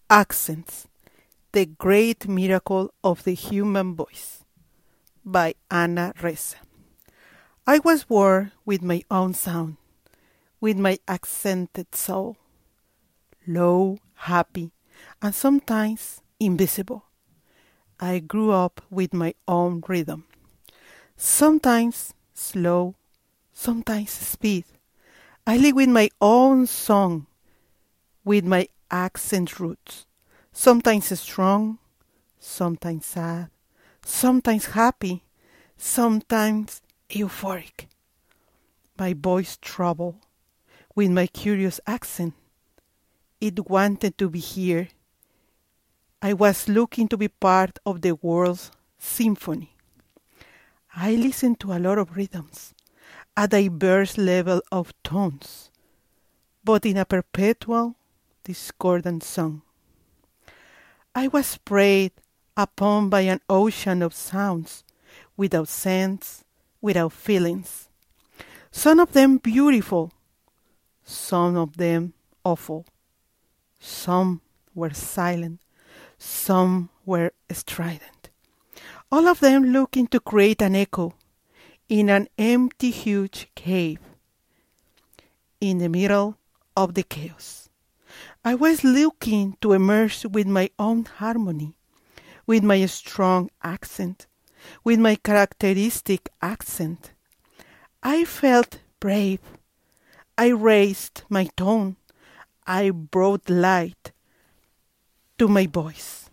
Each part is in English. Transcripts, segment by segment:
Accents, the Great Miracle of the Human Voice, by Ana Reza. I was born with my own sound, with my accented soul, low, happy, and sometimes invisible. I grew up with my own rhythm, sometimes slow, sometimes speed. I live with my own song, with my accent roots, sometimes strong, sometimes sad, sometimes happy, sometimes euphoric. My voice troubled with my curious accent. It wanted to be here. I was looking to be part of the world's symphony. I listened to a lot of rhythms, a diverse level of tones, but in a perpetual, discordant song. I was preyed upon by an ocean of sounds, without sense, without feelings. Some of them beautiful, some of them awful. Some were silent, some were strident. All of them looking to create an echo in an empty, huge cave in the middle of the chaos. I was looking to emerge with my own harmony, with my strong accent, with my characteristic accent. I felt brave. I raised my tone. I brought light to my voice.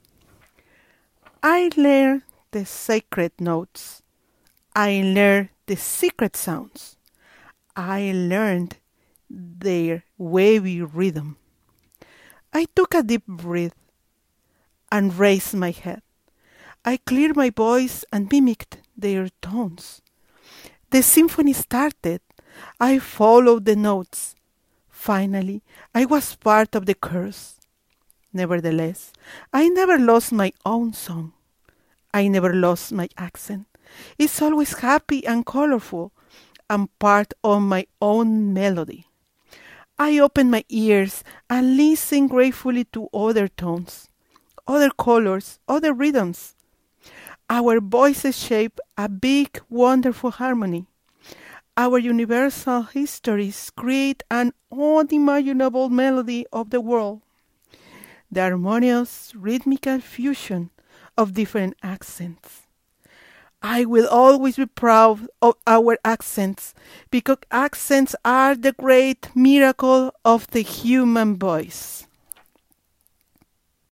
I learned the sacred notes. I learned the secret sounds. I learned their wavy rhythm. I took a deep breath and raised my head. I cleared my voice and mimicked their tones. The symphony started. I followed the notes. Finally, I was part of the chorus. Nevertheless, I never lost my own song. I never lost my accent. It's always happy and colorful and part of my own melody. I open my ears and listen gratefully to other tones, other colors, other rhythms. Our voices shape a big, wonderful harmony. Our universal histories create an unimaginable melody of the world. The harmonious, rhythmical fusion of different accents. I will always be proud of our accents because accents are the great miracle of the human voice.